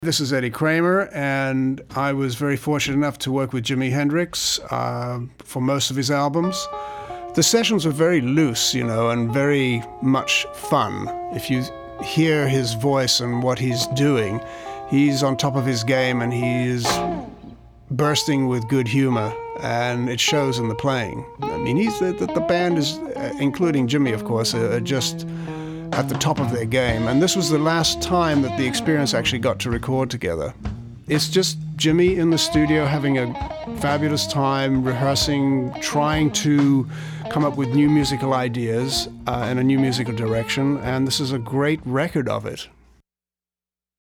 This is Eddie Kramer, and I was very fortunate enough to work with Jimi Hendrix for most of his albums. The sessions were very loose, and very much fun. If you hear his voice and what he's doing, he's on top of his game and he is bursting with good humor, and it shows in the playing. I mean, the band is, including Jimi, of course, are just at the top of their game, and this was the last time that the Experience actually got to record together. It's just Jimi in the studio having a fabulous time rehearsing, trying to come up with new musical ideas and a new musical direction, and this is a great record of it.